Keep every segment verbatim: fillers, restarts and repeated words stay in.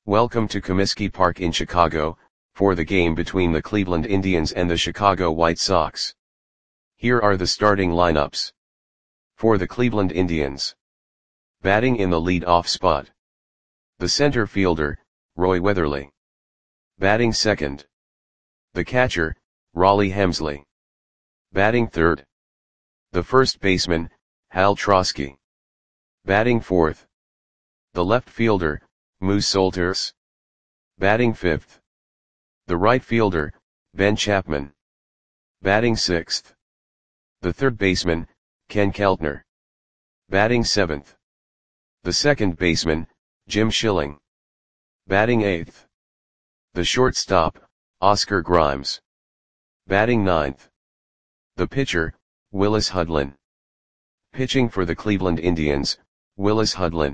Welcome to Comiskey Park in Chicago, for the game between the Cleveland Indians and the Chicago White Sox. Here are the starting lineups. For the Cleveland Indians. Batting in the lead-off spot. The center fielder, Roy Weatherly. Batting second. The catcher, Rollie Hemsley. Batting third. The first baseman, Hal Trosky. Batting fourth. The left fielder, Moose Solters. Batting fifth. The right fielder, Ben Chapman. Batting sixth. The third baseman, Ken Keltner. Batting seventh. The second baseman, Jim Schilling. Batting eighth. The shortstop, Oscar Grimes. Batting ninth. The pitcher, Willis Hudlin. Pitching for the Cleveland Indians, Willis Hudlin.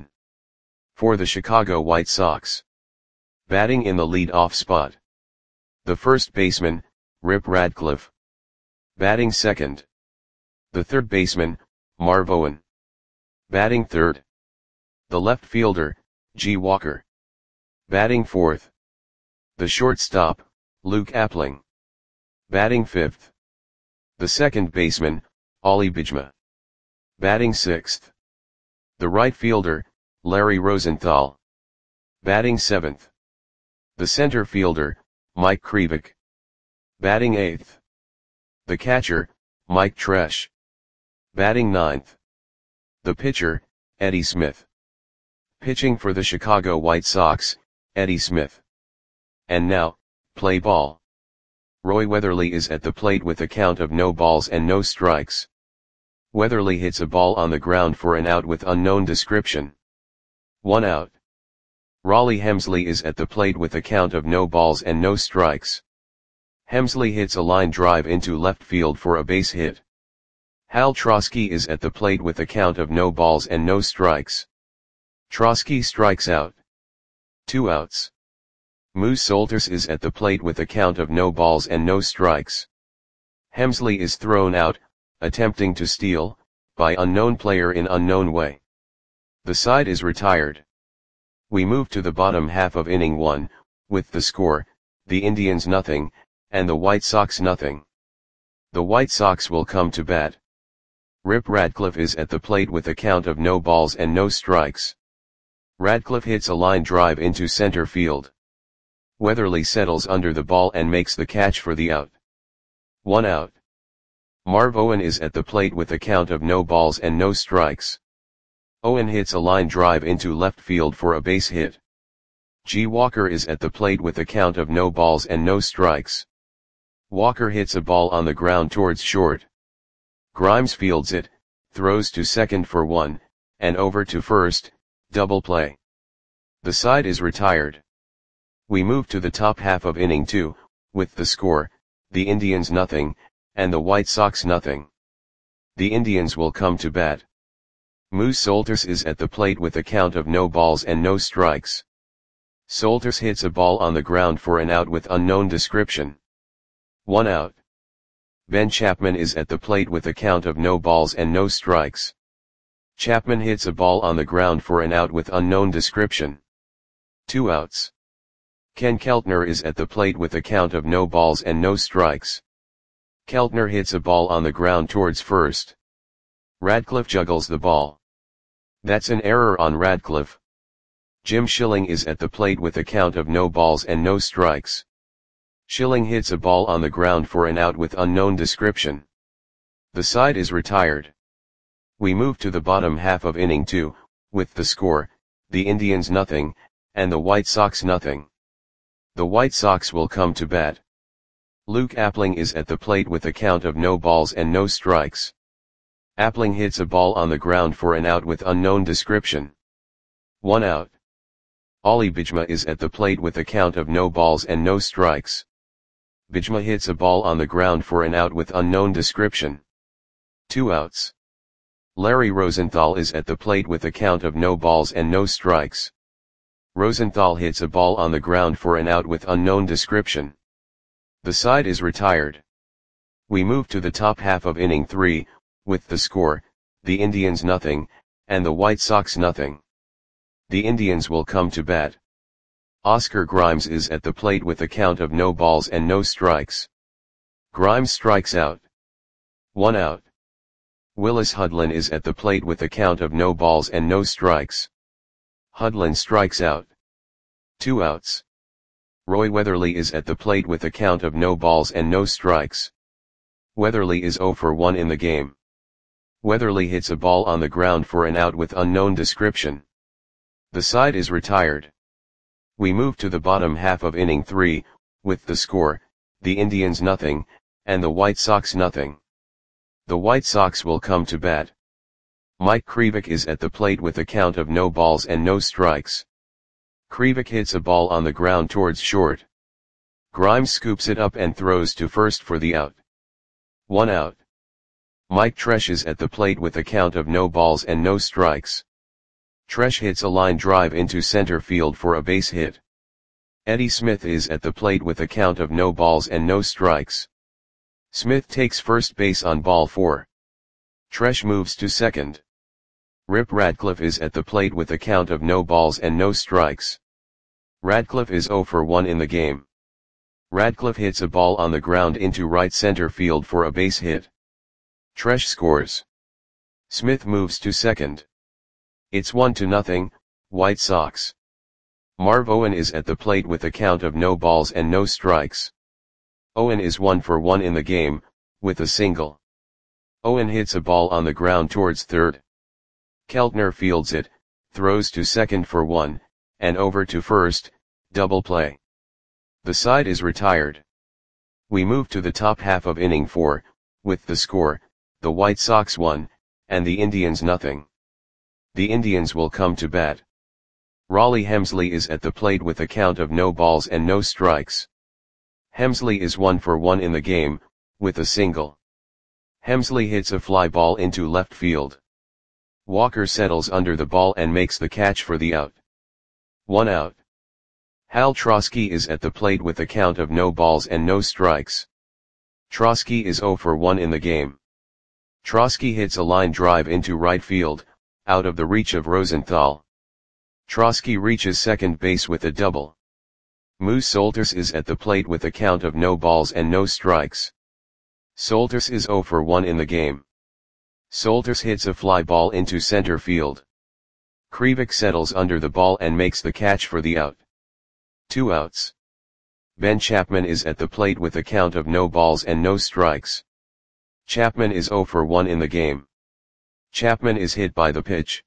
For the Chicago White Sox. Batting in the lead-off spot. The first baseman, Rip Radcliffe. Batting second. The third baseman, Marv Owen. Batting third. The left fielder, G. Walker. Batting fourth. The shortstop, Luke Appling. Batting fifth. The second baseman, Ollie Bijma. Batting sixth. The right fielder, Larry Rosenthal. Batting seventh. The center fielder, Mike Krivik. Batting eighth. The catcher, Mike Tresh. Batting ninth. The pitcher, Eddie Smith. Pitching for the Chicago White Sox, Eddie Smith. And now, play ball. Roy Weatherly is at the plate with a count of no balls and no strikes. Weatherly hits a ball on the ground for an out with unknown description. One out. Rollie Hemsley is at the plate with a count of no balls and no strikes. Hemsley hits a line drive into left field for a base hit. Hal Trosky is at the plate with a count of no balls and no strikes. Trosky strikes out. Two outs. Moose Solters is at the plate with a count of no balls and no strikes. Hemsley is thrown out, attempting to steal, by unknown player in unknown way. The side is retired. We move to the bottom half of inning one, with the score, the Indians nothing, and the White Sox nothing. The White Sox will come to bat. Rip Radcliffe is at the plate with a count of no balls and no strikes. Radcliffe hits a line drive into center field. Weatherly settles under the ball and makes the catch for the out. One out. Marv Owen is at the plate with a count of no balls and no strikes. Owen hits a line drive into left field for a base hit. G. Walker is at the plate with a count of no balls and no strikes. Walker hits a ball on the ground towards short. Grimes fields it, throws to second for one, and over to first, double play. The side is retired. We move to the top half of inning two, with the score, the Indians nothing, and the White Sox nothing. The Indians will come to bat. Moose Solters is at the plate with a count of no balls and no strikes. Solters hits a ball on the ground for an out with unknown description. One out. Ben Chapman is at the plate with a count of no balls and no strikes. Chapman hits a ball on the ground for an out with unknown description. Two outs. Ken Keltner is at the plate with a count of no balls and no strikes. Keltner hits a ball on the ground towards first. Radcliffe juggles the ball. That's an error on Radcliffe. Jim Schilling is at the plate with a count of no balls and no strikes. Schilling hits a ball on the ground for an out with unknown description. The side is retired. We move to the bottom half of inning two, with the score, the Indians nothing, and the White Sox nothing. The White Sox will come to bat. Luke Appling is at the plate with a count of no balls and no strikes. Appling hits a ball on the ground for an out with unknown description. One out. Ollie Bijma is at the plate with a count of no balls and no strikes. Bijma hits a ball on the ground for an out with unknown description. Two outs. Larry Rosenthal is at the plate with a count of no balls and no strikes. Rosenthal hits a ball on the ground for an out with unknown description. The side is retired. We move to the top half of inning three, with the score, the Indians nothing, and the White Sox nothing. The Indians will come to bat. Oscar Grimes is at the plate with a count of no balls and no strikes. Grimes strikes out. One out. Willis Hudlin is at the plate with a count of no balls and no strikes. Hudlin strikes out. Two outs. Roy Weatherly is at the plate with a count of no balls and no strikes. Weatherly is oh for one in the game. Weatherly hits a ball on the ground for an out with unknown description. The side is retired. We move to the bottom half of inning three, with the score, the Indians nothing, and the White Sox nothing. The White Sox will come to bat. Mike Krivik is at the plate with a count of no balls and no strikes. Krivik hits a ball on the ground towards short. Grimes scoops it up and throws to first for the out. One out. Mike Tresh is at the plate with a count of no balls and no strikes. Tresh hits a line drive into center field for a base hit. Eddie Smith is at the plate with a count of no balls and no strikes. Smith takes first base on ball four. Tresh moves to second. Rip Radcliffe is at the plate with a count of no balls and no strikes. Radcliffe is oh for one in the game. Radcliffe hits a ball on the ground into right center field for a base hit. Tresh scores. Smith moves to second. It's one to nothing, White Sox. Marv Owen is at the plate with a count of no balls and no strikes. Owen is one for one in the game, with a single. Owen hits a ball on the ground towards third. Keltner fields it, throws to second for one, and over to first, double play. The side is retired. We move to the top half of inning four, with the score, the White Sox one, and the Indians nothing. The Indians will come to bat. Raleigh Hemsley is at the plate with a count of no balls and no strikes. Hemsley is one for one in the game, with a single. Hemsley hits a fly ball into left field. Walker settles under the ball and makes the catch for the out. One out. Hal Trosky is at the plate with a count of no balls and no strikes. Trosky is oh for one in the game. Trosky hits a line drive into right field, out of the reach of Rosenthal. Trosky reaches second base with a double. Moose Solters is at the plate with a count of no balls and no strikes. Solters is oh for one in the game. Solters hits a fly ball into center field. Krivik settles under the ball and makes the catch for the out. Two outs. Ben Chapman is at the plate with a count of no balls and no strikes. Chapman is oh for one in the game. Chapman is hit by the pitch.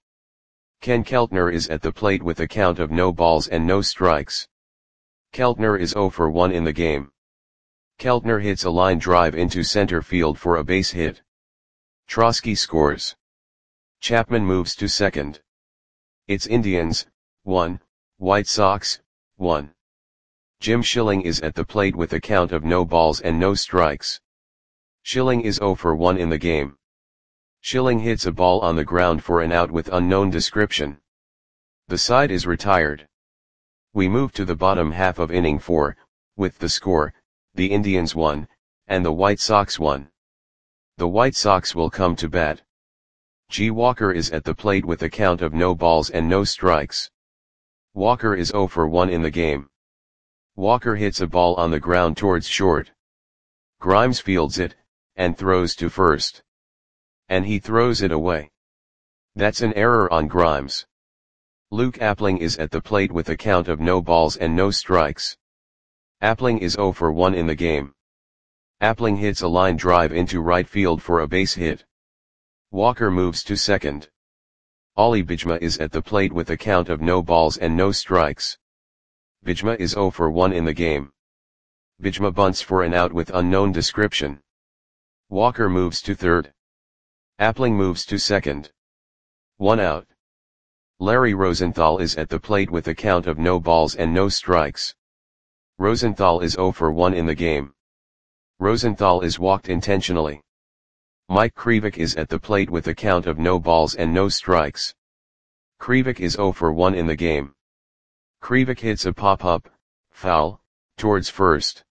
Ken Keltner is at the plate with a count of no balls and no strikes. Keltner is oh for one in the game. Keltner hits a line drive into center field for a base hit. Trosky scores. Chapman moves to second. It's Indians, one, White Sox, one. Jim Schilling is at the plate with a count of no balls and no strikes. Schilling is oh for one in the game. Schilling hits a ball on the ground for an out with unknown description. The side is retired. We move to the bottom half of inning four, with the score, the Indians one, and the White Sox one. The White Sox will come to bat. G. Walker is at the plate with a count of no balls and no strikes. Walker is oh for one in the game. Walker hits a ball on the ground towards short. Grimes fields it, and throws to first. And he throws it away. That's an error on Grimes. Luke Appling is at the plate with a count of no balls and no strikes. Appling is oh for one in the game. Appling hits a line drive into right field for a base hit. Walker moves to second. Ollie Bijma is at the plate with a count of no balls and no strikes. Bijma is oh for one in the game. Bijma bunts for an out with unknown description. Walker moves to third. Appling moves to second. One out. Larry Rosenthal is at the plate with a count of no balls and no strikes. Rosenthal is oh for one in the game. Rosenthal is walked intentionally. Mike Krivik is at the plate with a count of no balls and no strikes. Krivik is oh for one in the game. Krivik hits a pop-up, foul, towards first.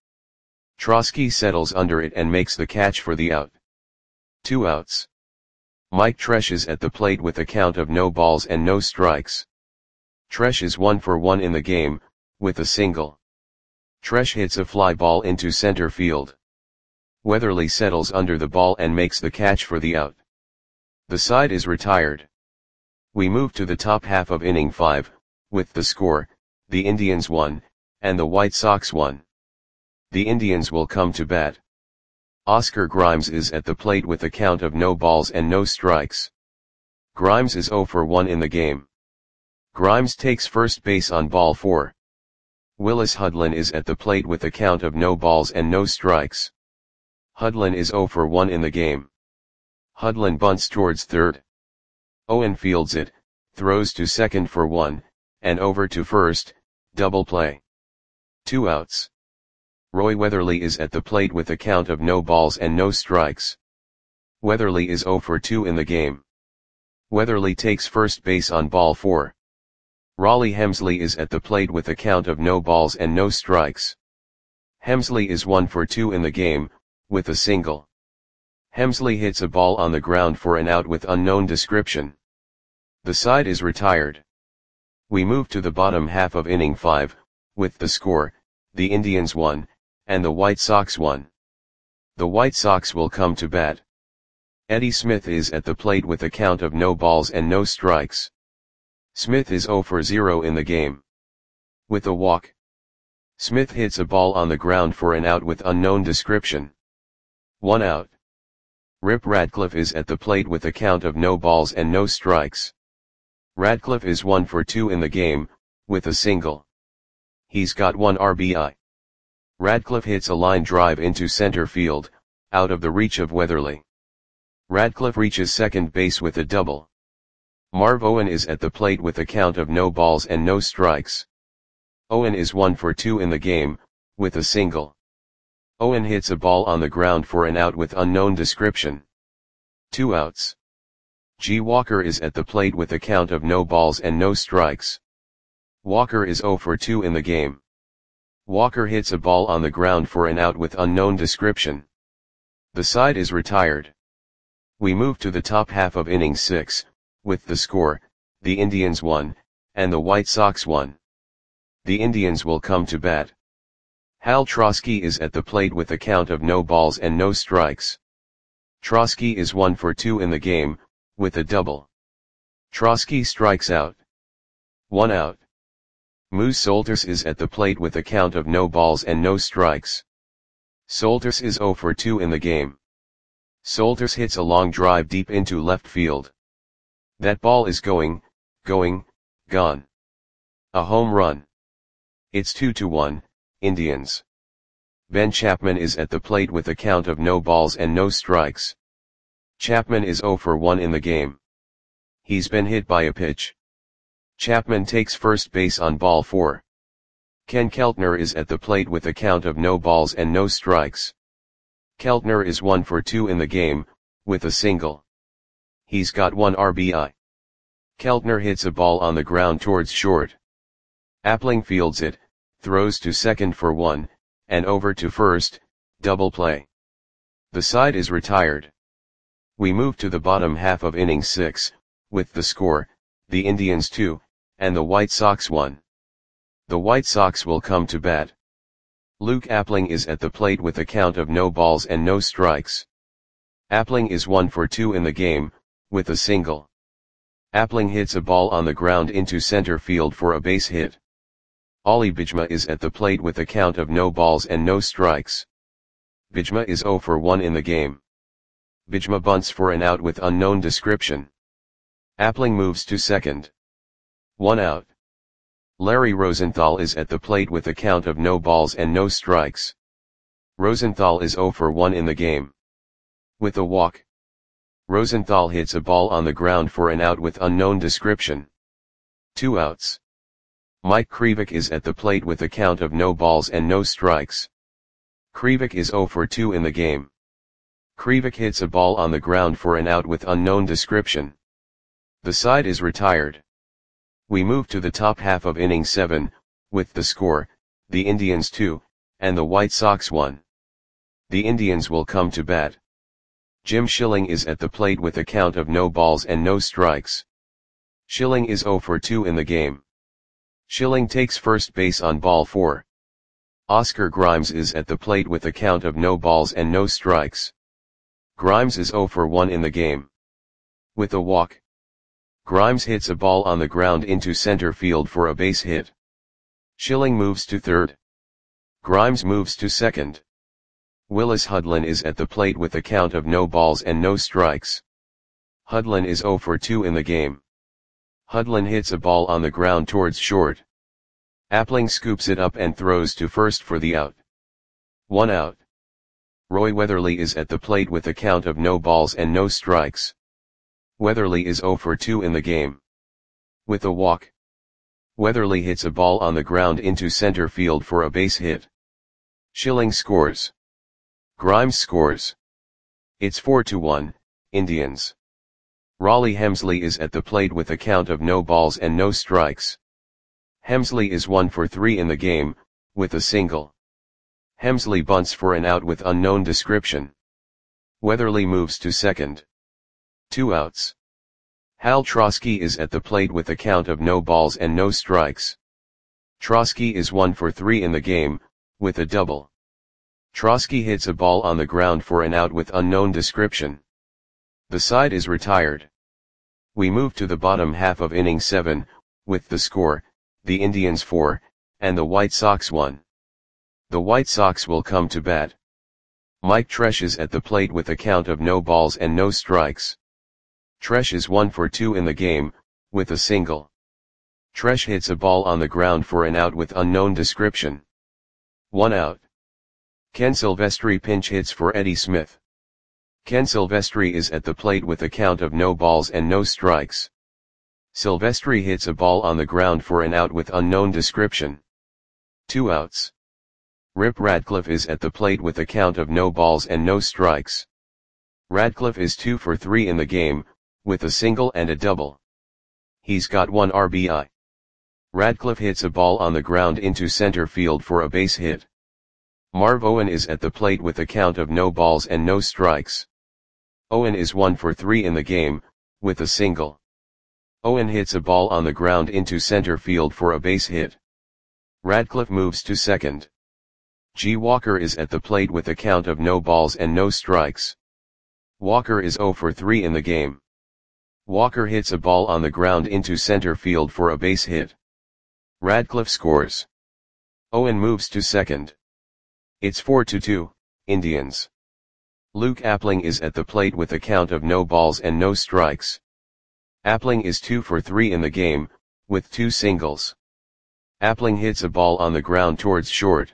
Trosky settles under it and makes the catch for the out. Two outs. Mike Tresh is at the plate with a count of no balls and no strikes. Tresh is one for one in the game, with a single. Tresh hits a fly ball into center field. Weatherly settles under the ball and makes the catch for the out. The side is retired. We move to the top half of inning five, with the score, the Indians one, and the White Sox one. The Indians will come to bat. Oscar Grimes is at the plate with a count of no balls and no strikes. Grimes is oh for one in the game. Grimes takes first base on ball four. Willis Hudlin is at the plate with a count of no balls and no strikes. Hudlin is oh for one in the game. Hudlin bunts towards third. Owen fields it, throws to second for one, and over to first, double play. Two outs. Roy Weatherly is at the plate with a count of no balls and no strikes. Weatherly is oh for two in the game. Weatherly takes first base on ball four. Raleigh Hemsley is at the plate with a count of no balls and no strikes. Hemsley is one for two in the game, with a single. Hemsley hits a ball on the ground for an out with unknown description. The side is retired. We move to the bottom half of inning five, with the score, the Indians one, and the White Sox one. The White Sox will come to bat. Eddie Smith is at the plate with a count of no balls and no strikes. Smith is oh for zero in the game. With a walk. Smith hits a ball on the ground for an out with unknown description. One out. Rip Radcliffe is at the plate with a count of no balls and no strikes. Radcliffe is one for two in the game, with a single. He's got one R B I. Radcliffe hits a line drive into center field, out of the reach of Weatherly. Radcliffe reaches second base with a double. Marv Owen is at the plate with a count of no balls and no strikes. Owen is one for two in the game, with a single. Owen hits a ball on the ground for an out with unknown description. Two outs. G. Walker is at the plate with a count of no balls and no strikes. Walker is oh for two in the game. Walker hits a ball on the ground for an out with unknown description. The side is retired. We move to the top half of inning six, with the score, the Indians one, and the White Sox one. The Indians will come to bat. Hal Trosky is at the plate with a count of no balls and no strikes. Trosky is one for two in the game, with a double. Trosky strikes out. One out. Moose Solters is at the plate with a count of no balls and no strikes. Solters is oh for two in the game. Solters hits a long drive deep into left field. That ball is going, going, gone. A home run. It's two to one, Indians. Ben Chapman is at the plate with a count of no balls and no strikes. Chapman is oh for one in the game. He's been hit by a pitch. Chapman takes first base on ball four. Ken Keltner is at the plate with a count of no balls and no strikes. Keltner is one for two in the game, with a single. He's got one R B I. Keltner hits a ball on the ground towards short. Appling fields it, throws to second for one, and over to first, double play. The side is retired. We move to the bottom half of inning six, with the score, the Indians two, and the White Sox one. The White Sox will come to bat. Luke Appling is at the plate with a count of no balls and no strikes. Appling is one for two in the game, with a single. Appling hits a ball on the ground into center field for a base hit. Ollie Bijma is at the plate with a count of no balls and no strikes. Bijma is oh for one in the game. Bijma bunts for an out with unknown description. Appling moves to second. One out. Larry Rosenthal is at the plate with a count of no balls and no strikes. Rosenthal is oh for one in the game. With a walk. Rosenthal hits a ball on the ground for an out with unknown description. Two outs. Mike Krivik is at the plate with a count of no balls and no strikes. Krivik is oh for two in the game. Krivik hits a ball on the ground for an out with unknown description. The side is retired. We move to the top half of inning seven, with the score, the Indians two, and the White Sox one. The Indians will come to bat. Jim Schilling is at the plate with a count of no balls and no strikes. Schilling is oh for two in the game. Schilling takes first base on ball four. Oscar Grimes is at the plate with a count of no balls and no strikes. Grimes is zero for one in the game. With a walk, Grimes hits a ball on the ground into center field for a base hit. Schilling moves to third. Grimes moves to second. Willis Hudlin is at the plate with a count of no balls and no strikes. Hudlin is zero for two in the game. Hudlin hits a ball on the ground towards short. Appling scoops it up and throws to first for the out. One out. Roy Weatherly is at the plate with a count of no balls and no strikes. Weatherly is zero for two in the game. With a walk, Weatherly hits a ball on the ground into center field for a base hit. Schilling scores. Grimes scores. It's four to one, Indians. Raleigh Hemsley is at the plate with a count of no balls and no strikes. Hemsley is one for three in the game, with a single. Hemsley bunts for an out with unknown description. Weatherly moves to second. Two outs. Hal Trosky is at the plate with a count of no balls and no strikes. Trosky is one for three in the game, with a double. Trosky hits a ball on the ground for an out with unknown description. The side is retired. We move to the bottom half of inning seven, with the score, the Indians four, and the White Sox one. The White Sox will come to bat. Mike Tresh is at the plate with a count of no balls and no strikes. Tresh is one for two in the game, with a single. Tresh hits a ball on the ground for an out with unknown description. One out. Ken Silvestri pinch hits for Eddie Smith. Ken Silvestri is at the plate with a count of no balls and no strikes. Silvestri hits a ball on the ground for an out with unknown description. Two outs. Rip Radcliffe is at the plate with a count of no balls and no strikes. Radcliffe is two for three in the game, with a single and a double. He's got one R B I. Radcliffe hits a ball on the ground into center field for a base hit. Marv Owen is at the plate with a count of no balls and no strikes. Owen is one for three in the game, with a single. Owen hits a ball on the ground into center field for a base hit. Radcliffe moves to second. G. Walker is at the plate with a count of no balls and no strikes. Walker is zero for three in the game. Walker hits a ball on the ground into center field for a base hit. Radcliffe scores. Owen moves to second. It's four to two, Indians. Luke Appling is at the plate with a count of no balls and no strikes. Appling is two for three in the game, with two singles. Appling hits a ball on the ground towards short.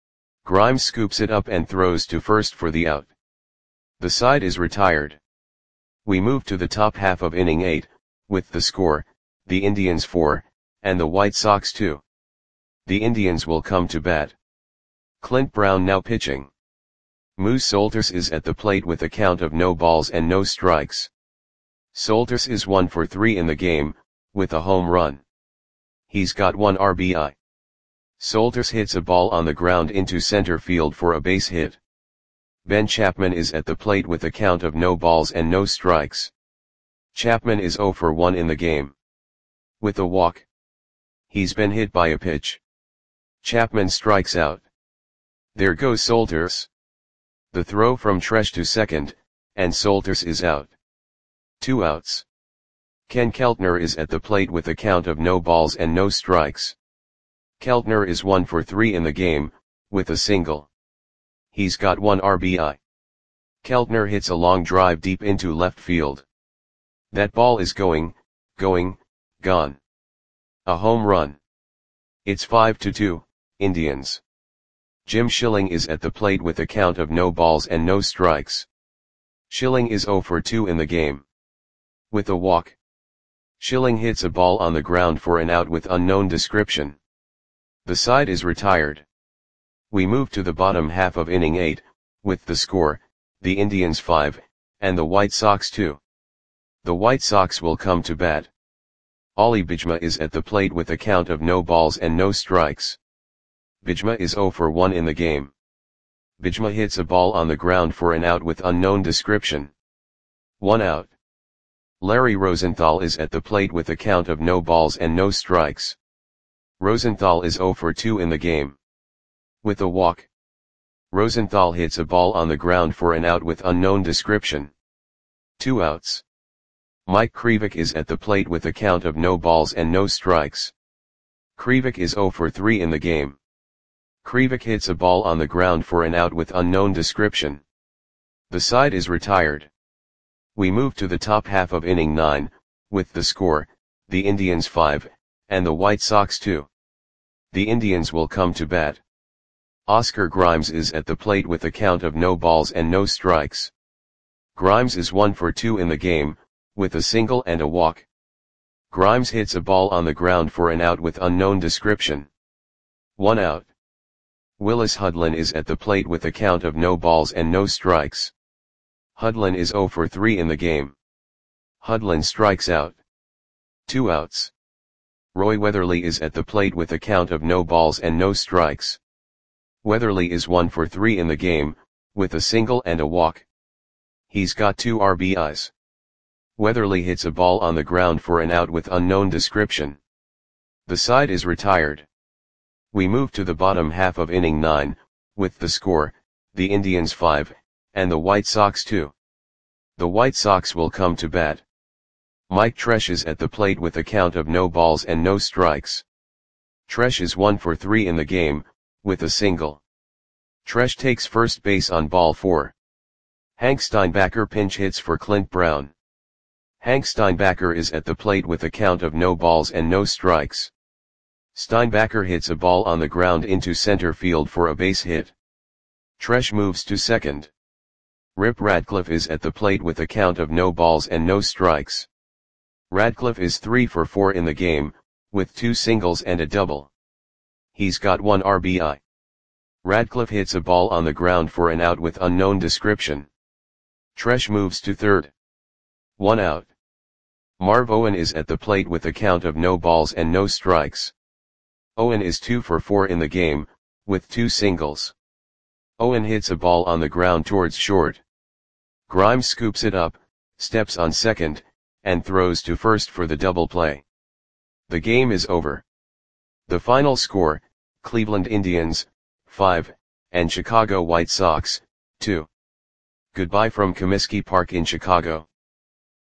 Grimes scoops it up and throws to first for the out. The side is retired. We move to the top half of inning eight, with the score, the Indians four, and the White Sox two. The Indians will come to bat. Clint Brown now pitching. Moose Solters is at the plate with a count of no balls and no strikes. Solters is one for three in the game, with a home run. He's got one R B I. Solters hits a ball on the ground into center field for a base hit. Ben Chapman is at the plate with a count of no balls and no strikes. Chapman is zero for one in the game. With a walk. He's been hit by a pitch. Chapman strikes out. There goes Solters. The throw from Tresh to second, and Solters is out. Two outs. Ken Keltner is at the plate with a count of no balls and no strikes. Keltner is one for three in the game, with a single. He's got one R B I. Keltner hits a long drive deep into left field. That ball is going, going, gone. A home run. It's five to two, Indians. Jim Schilling is at the plate with a count of no balls and no strikes. Schilling is zero for two in the game. With a walk. Schilling hits a ball on the ground for an out with unknown description. The side is retired. We move to the bottom half of inning eight, with the score, the Indians five, and the White Sox two. The White Sox will come to bat. Ollie Bijma is at the plate with a count of no balls and no strikes. Bijma is zero for one in the game. Bijma hits a ball on the ground for an out with unknown description. One out. Larry Rosenthal is at the plate with a count of no balls and no strikes. Rosenthal is zero for two in the game. With a walk, Rosenthal hits a ball on the ground for an out with unknown description. Two outs. Mike Krivik is at the plate with a count of no balls and no strikes. Krivik is zero for three in the game. Krivik hits a ball on the ground for an out with unknown description. The side is retired. We move to the top half of inning nine, with the score, the Indians five, and the White Sox two. The Indians will come to bat. Oscar Grimes is at the plate with a count of no balls and no strikes. Grimes is one for two in the game, with a single and a walk. Grimes hits a ball on the ground for an out with unknown description. One out. Willis Hudlin is at the plate with a count of no balls and no strikes. Hudlin is zero for three in the game. Hudlin strikes out. Two outs. Roy Weatherly is at the plate with a count of no balls and no strikes. Weatherly is one for three in the game, with a single and a walk. He's got two R B Is. Weatherly hits a ball on the ground for an out with unknown description. The side is retired. We move to the bottom half of inning nine, with the score, the Indians five, and the White Sox two. The White Sox will come to bat. Mike Tresh is at the plate with a count of no balls and no strikes. Tresh is one for three in the game, with a single. Tresh takes first base on ball four. Hank Steinbacher pinch hits for Clint Brown. Hank Steinbacher is at the plate with a count of no balls and no strikes. Steinbacher hits a ball on the ground into center field for a base hit. Tresh moves to second. Rip Radcliffe is at the plate with a count of no balls and no strikes. Radcliffe is three for four in the game, with two singles and a double. He's got one R B I. Radcliffe hits a ball on the ground for an out with unknown description. Tresh moves to third. One out. Marv Owen is at the plate with a count of no balls and no strikes. Owen is two for four in the game, with two singles. Owen hits a ball on the ground towards short. Grimes scoops it up, steps on second, and throws to first for the double play. The game is over. The final score, Cleveland Indians, five, and Chicago White Sox, two. Goodbye from Comiskey Park in Chicago.